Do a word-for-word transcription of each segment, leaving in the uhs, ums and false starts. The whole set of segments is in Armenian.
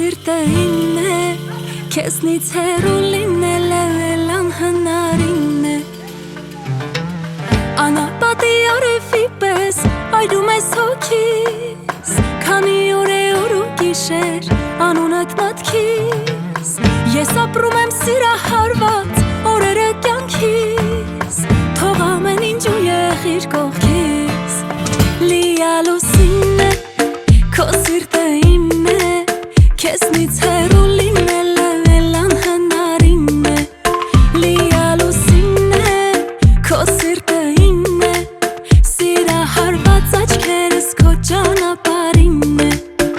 սիրտը իմն է, քեզնից հեռու լինելը էլ անհնարին է։ Անապատի արևի պես այրում ես հոգիս, քանի օր է օր ու գիշեր անունդ մտքիս։ Ես ապրում եմ սիրահարված օրերը կյանքիս, թող ամեն ինչ ու եղիր կողքիս։ Լիալուսին է, քո սիրտը իմն է, քեզնից հեռու լինելը էլ անհնարին է։ Լիալուսին է, քո սիրտը իմն է, սիրահարված աչքերս քո ճանապարհին է։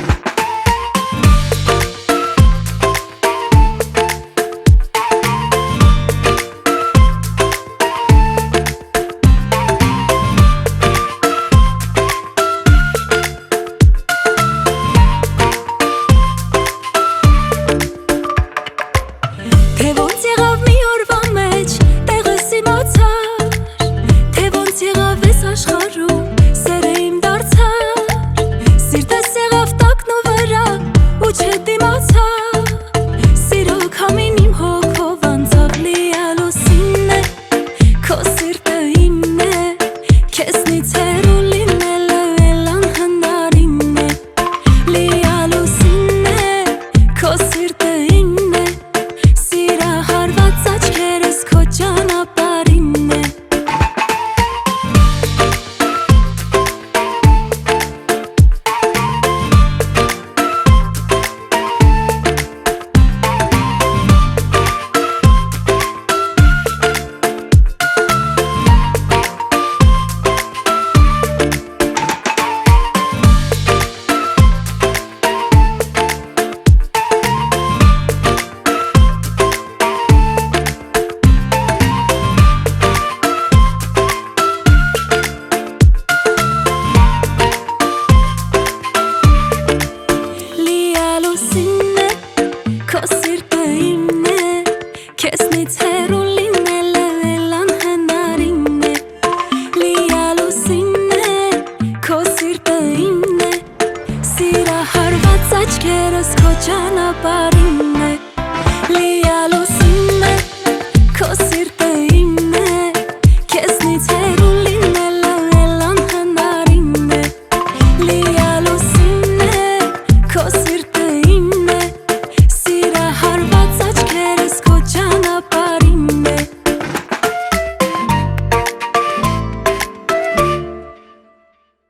Թե ոնց եղավ մի օրվա մեջ տեղս իմացար, թե ոնց եղավ ես աշխարհում սերը իմ դարձար, սիրտս եղավ տակն ու վրա ու չդիմացավ, սիրո քամին իմ հոգով անցավ։ Լիալուսին է, քո սիրտը իմն է, քեզնից հեռու լինելը էլ անհնարին է։ Լիալուսին է, քո սիրտը իմն է, սիրահարված աչքերս քո ճանապարհին է։ Լիալուսին է, քո սիրտը իմն է, քեզնից հեռու լինելը էլ անհնարին է։ Լիալուսին է, քո սիրտը իմն է, սիրահարված աչքերս քո ճանապարհին